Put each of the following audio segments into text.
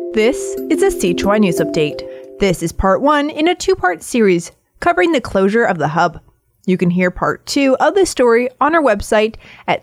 This is a CHY News Update. This is part 1 in a 2-part series covering the closure of the hub. You can hear part 2 of this story on our website at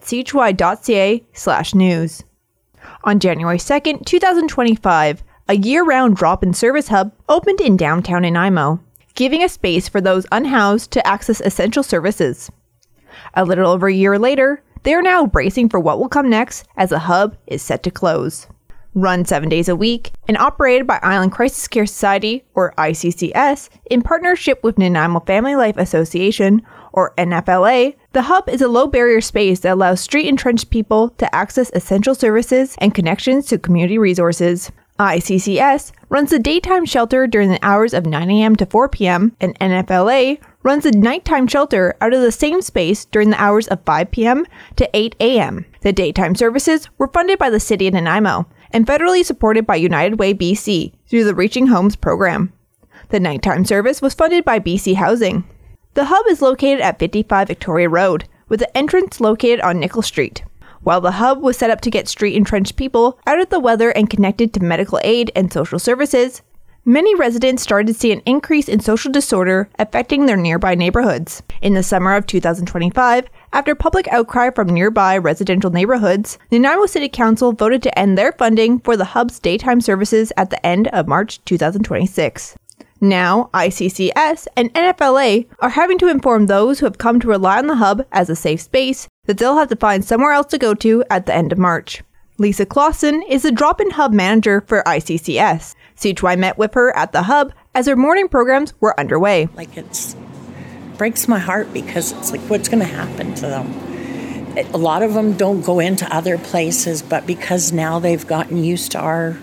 chy.ca/news. On January 2nd, 2025, a year-round drop-in service hub opened in downtown Nanaimo, giving a space for those unhoused to access essential services. A little over a year later, they are now bracing for what will come next as the hub is set to close. Run 7 days a week and operated by Island Crisis Care Society, or ICCS, in partnership with Nanaimo Family Life Association, or NFLA, the hub is a low-barrier space that allows street-entrenched people to access essential services and connections to community resources. ICCS runs the daytime shelter during the hours of 9 a.m. to 4 p.m., and NFLA runs a nighttime shelter out of the same space during the hours of 5 p.m. to 8 a.m. The daytime services were funded by the City of Nanaimo and federally supported by United Way BC through the Reaching Homes program. The nighttime service was funded by BC Housing. The hub is located at 55 Victoria Road, with the entrance located on Nickel Street. While the hub was set up to get street-entrenched people out of the weather and connected to medical aid and social services, many residents started to see an increase in social disorder affecting their nearby neighborhoods. In the summer of 2025, after public outcry from nearby residential neighborhoods, Nanaimo City Council voted to end their funding for the hub's daytime services at the end of March 2026. Now, ICCS and NFLA are having to inform those who have come to rely on the hub as a safe space that they'll have to find somewhere else to go to at the end of March. Lisa Clausen is the drop-in hub manager for ICCS. CHY met with her at the hub as her morning programs were underway. It breaks my heart because it's like, what's going to happen to them? A lot of them don't go into other places, but because now they've gotten used to our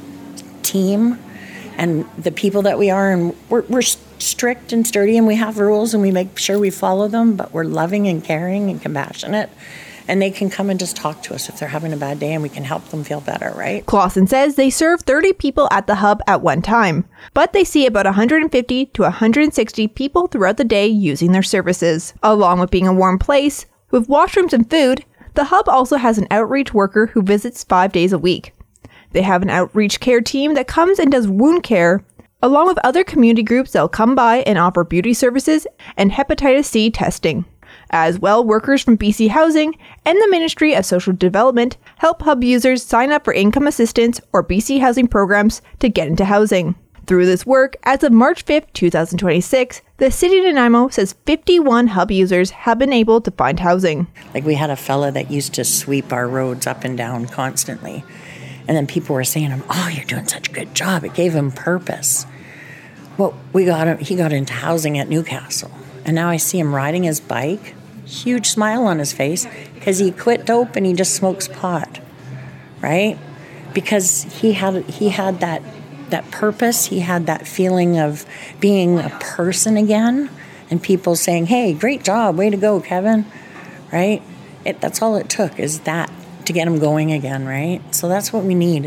team and the people that we are, and we're strict and sturdy, and we have rules, and we make sure we follow them, but we're loving and caring and compassionate, and they can come and just talk to us if they're having a bad day, and we can help them feel better, right? Clausen says they serve 30 people at the hub at one time, but they see about 150 to 160 people throughout the day using their services. Along with being a warm place, with washrooms and food, the hub also has an outreach worker who visits 5 days a week. They have an outreach care team that comes and does wound care, along with other community groups that will come by and offer beauty services and hepatitis C testing. As well, workers from BC Housing and the Ministry of Social Development help hub users sign up for income assistance or BC Housing programs to get into housing. Through this work, as of March 5th, 2026, the City of Nanaimo says 51 hub users have been able to find housing. We had a fella that used to sweep our roads up and down constantly. And then people were saying to him, "Oh, you're doing such a good job." It gave him purpose. Well, he got into housing at Newcastle. And now I see him riding his bike, huge smile on his face, because he quit dope and he just smokes pot, right? Because he had that purpose, he had that feeling of being a person again, and people saying, "Hey, great job, way to go, Kevin," right? That's all it took, is that to get them going again, right? So that's what we need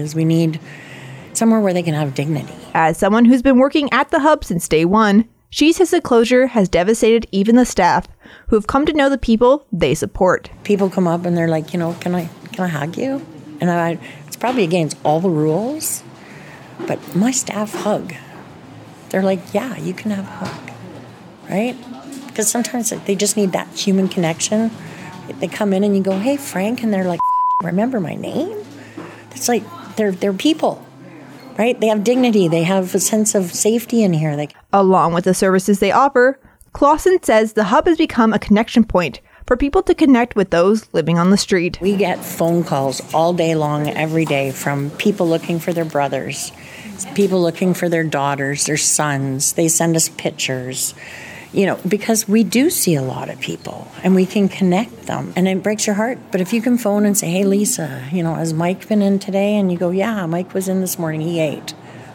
somewhere where they can have dignity. As someone who's been working at the hub since day one, she says the closure has devastated even the staff, who have come to know the people they support. People come up and they're like, can I hug you? And it's probably against all the rules, but my staff hug. They're like, yeah, you can have a hug, right? Because sometimes they just need that human connection. They come in and you go, "Hey, Frank," and they're like, "Remember my name?" It's like they're people, right? They have dignity. They have a sense of safety in here. Along with the services they offer, Clausen says the hub has become a connection point for people to connect with those living on the street. We get phone calls all day long, every day, from people looking for their brothers, people looking for their daughters, their sons. They send us pictures. Because we do see a lot of people and we can connect them, and it breaks your heart. But if you can phone and say, "Hey, Lisa, has Mike been in today?" And you go, "Yeah, Mike was in this morning. He ate."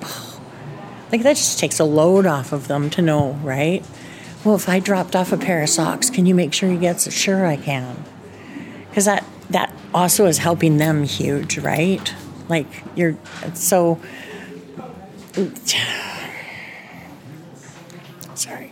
That just takes a load off of them to know, right? Well, if I dropped off a pair of socks, can you make sure he gets it? Sure, I can. Because that also is helping them huge, right? Sorry.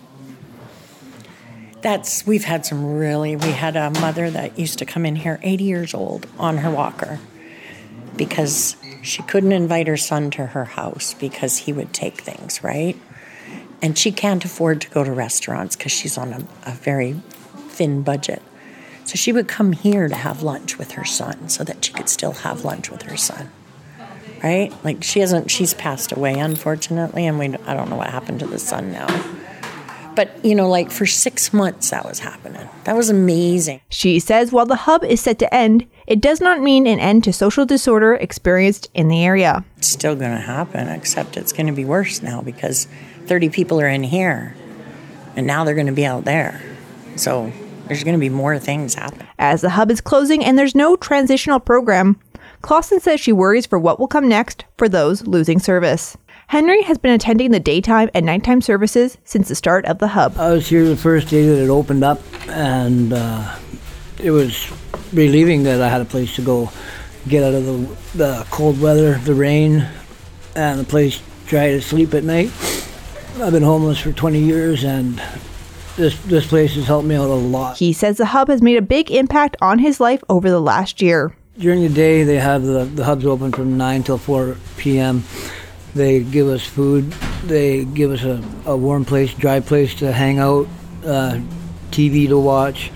We had a mother that used to come in here 80 years old on her walker because She couldn't invite her son to her house because he would take things, right? And she can't afford to go to restaurants because she's on a very thin budget. So she would come here to have lunch with her son so that she could still have lunch with her son, right? Like she's passed away, unfortunately, and I don't know what happened to the son now. But, like for 6 months that was happening. That was amazing. She says while the hub is set to end, it does not mean an end to social disorder experienced in the area. It's still going to happen, except it's going to be worse now because 30 people are in here, and now they're going to be out there. So there's going to be more things happening. As the hub is closing and there's no transitional program, Clausen says she worries for what will come next for those losing service. Henry has been attending the daytime and nighttime services since the start of the hub. I was here the first day that it opened up, and it was relieving that I had a place to go get out of the cold weather, the rain, and a place to try to sleep at night. I've been homeless for 20 years, and this place has helped me out a lot. He says the hub has made a big impact on his life over the last year. During the day, they have the hubs open from 9 till 4 p.m., They give us food. They give us a warm place, dry place to hang out, TV to watch,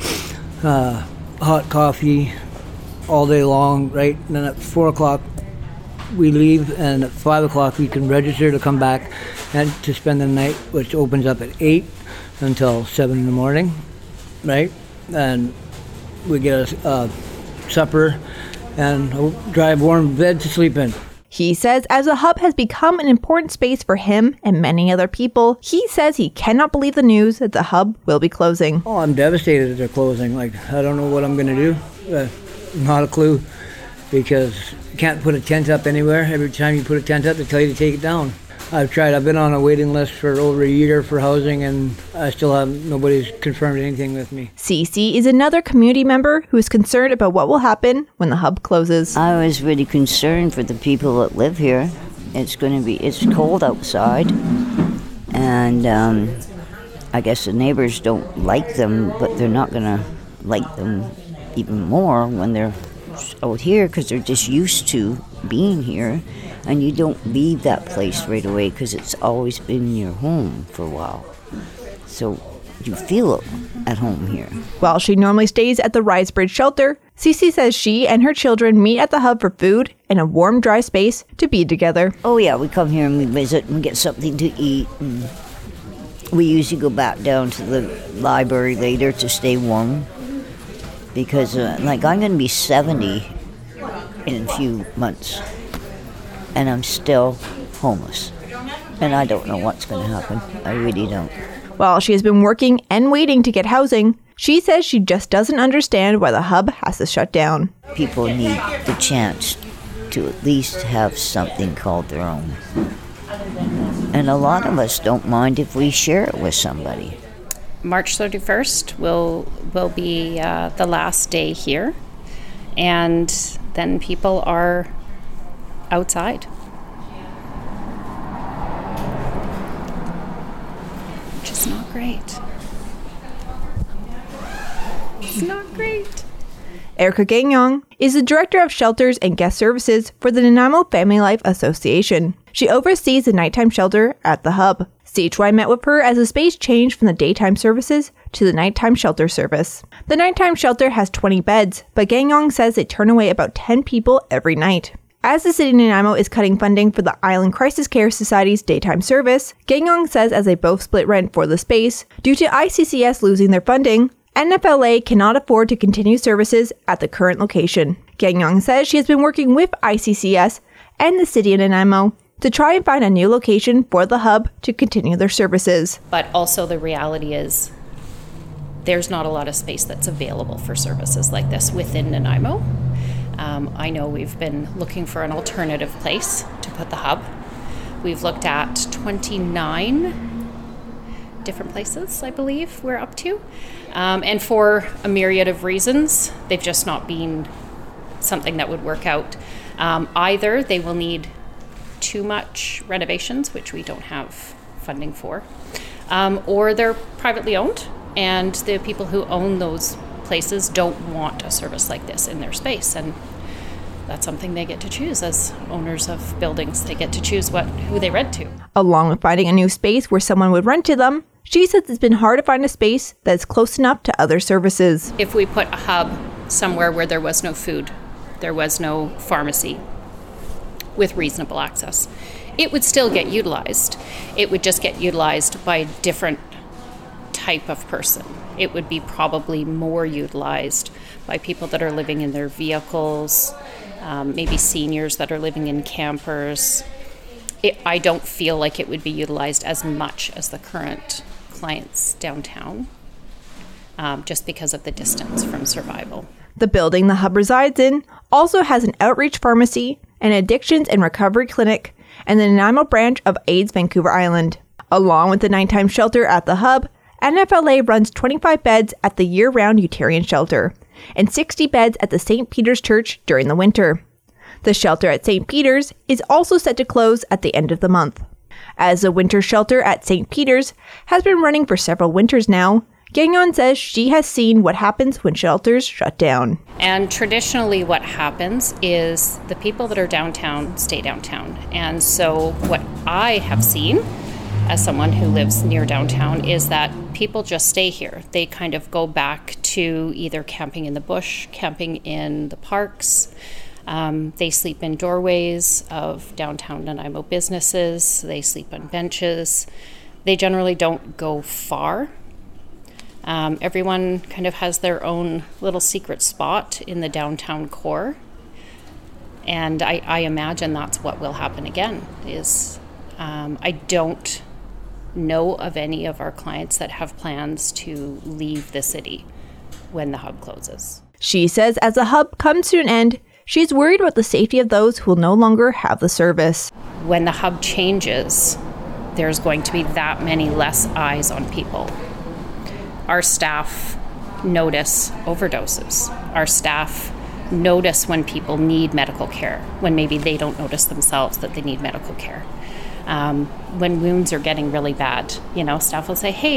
hot coffee all day long, right? And then at 4 o'clock we leave, and at 5 o'clock we can register to come back and to spend the night, which opens up at 8 until 7 in the morning, right? And we get a supper and a dry, warm bed to sleep in. He says as the hub has become an important space for him and many other people, he says he cannot believe the news that the hub will be closing. Oh, I'm devastated that they're closing. Like, I don't know what I'm going to do. Not a clue, because you can't put a tent up anywhere. Every time you put a tent up, they tell you to take it down. I've tried. I've been on a waiting list for over a year for housing, and I still nobody's confirmed anything with me. Cece is another community member who is concerned about what will happen when the hub closes. I was really concerned for the people that live here. It's cold outside, and I guess the neighbors don't like them, but they're not going to like them even more when they're out here because they're just used to being here. And you don't leave that place right away because it's always been your home for a while. So you feel at home here. While she normally stays at the Risebridge shelter, Cece says she and her children meet at the hub for food and a warm, dry space to be together. Oh yeah, we come here and we visit and we get something to eat. And we usually go back down to the library later to stay warm. Because I'm going to be 70 in a few months. And I'm still homeless. And I don't know what's going to happen. I really don't. While she has been working and waiting to get housing, she says she just doesn't understand why the hub has to shut down. People need the chance to at least have something called their own. And a lot of us don't mind if we share it with somebody. March 31st will be the last day here. And then people are outside. Which is not great. It's not great. Erica Gagnon is the Director of Shelters and Guest Services for the Nanaimo Family Life Association. She oversees the nighttime shelter at the hub. CHY met with her as the space changed from the daytime services to the nighttime shelter service. The nighttime shelter has 20 beds, but Gagnon says they turn away about 10 people every night. As the City of Nanaimo is cutting funding for the Island Crisis Care Society's daytime service, Gagnon says as they both split rent for the space, due to ICCS losing their funding, NFLA cannot afford to continue services at the current location. Gagnon says she has been working with ICCS and the City of Nanaimo to try and find a new location for the hub to continue their services. But also the reality is there's not a lot of space that's available for services like this within Nanaimo. I know we've been looking for an alternative place to put the hub. We've looked at 29 different places, I believe we're up to. And for a myriad of reasons, they've just not been something that would work out. Either they will need too much renovations, which we don't have funding for, or they're privately owned, and the people who own those places don't want a service like this in their space. And that's something they get to choose as owners of buildings. They get to choose who they rent to. Along with finding a new space where someone would rent to them, she says it's been hard to find a space that's close enough to other services. If we put a hub somewhere where there was no food, there was no pharmacy with reasonable access, it would still get utilized. It would just get utilized by a different type of person. It would be probably more utilized by people that are living in their vehicles, maybe seniors that are living in campers. I don't feel like it would be utilized as much as the current clients downtown, just because of the distance from Survival. The building the hub resides in also has an outreach pharmacy, an addictions and recovery clinic, and the Nanaimo branch of AIDS Vancouver Island. Along with the nighttime shelter at the hub, NFLA runs 25 beds at the year-round Unitarian shelter and 60 beds at the St. Peter's Church during the winter. The shelter at St. Peter's is also set to close at the end of the month. As the winter shelter at St. Peter's has been running for several winters now, Gagnon says she has seen what happens when shelters shut down. And traditionally what happens is the people that are downtown stay downtown. And so what I have seen as someone who lives near downtown is that people just stay here. They kind of go back to either camping in the bush, camping in the parks. They sleep in doorways of downtown Nanaimo businesses. They sleep on benches. They generally don't go far. Everyone kind of has their own little secret spot in the downtown core. And I imagine that's what will happen again, is I don't know of any of our clients that have plans to leave the city when the hub closes. She says as the hub comes to an end, she's worried about the safety of those who will no longer have the service. When the hub changes, there's going to be that many less eyes on people. Our staff notice overdoses. Our staff notice when people need medical care, when maybe they don't notice themselves that they need medical care. When wounds are getting really bad, staff will say, hey,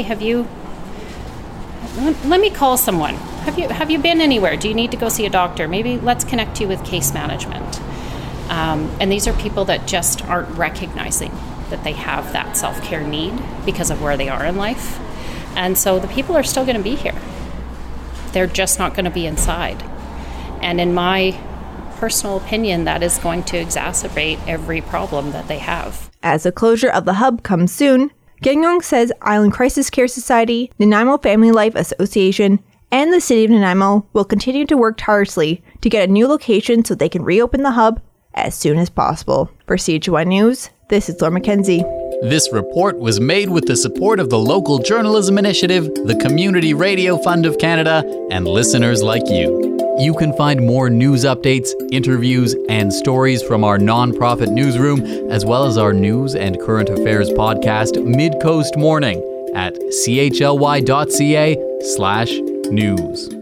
let me call someone. Have you been anywhere? Do you need to go see a doctor? Maybe let's connect you with case management. And these are people that just aren't recognizing that they have that self-care need because of where they are in life. And so the people are still going to be here. They're just not going to be inside. And in my personal opinion, that is going to exacerbate every problem that they have. As the closure of the hub comes soon, Gagnon says Island Crisis Care Society, Nanaimo Family Life Association, and the City of Nanaimo will continue to work tirelessly to get a new location so they can reopen the hub as soon as possible. For CHY News, this is Laura Mackenzie. This report was made with the support of the Local Journalism Initiative, the Community Radio Fund of Canada, and listeners like you. You can find more news updates, interviews, and stories from our nonprofit newsroom, as well as our news and current affairs podcast, Mid-Coast Morning, at chly.ca/news.